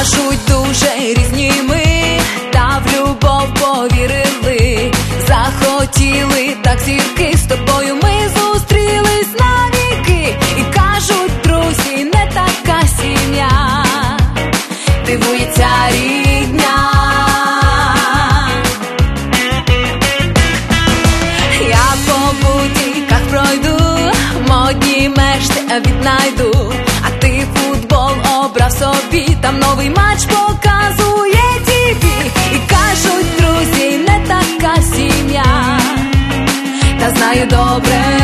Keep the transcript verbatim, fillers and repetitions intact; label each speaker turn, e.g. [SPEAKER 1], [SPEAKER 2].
[SPEAKER 1] Кажуть, дуже різні ми, та в любов повірили. Захотіли так зірки, з тобою ми зустрілись навіки. І кажуть, друзі, не така сім'я, дивується рідня. Я по бутіках пройду, модні мешти віднайду. А ти футбол обрав собі, там новий матч показує ТІВІ. І кажуть, друзі, не така сім'я, та знаю добре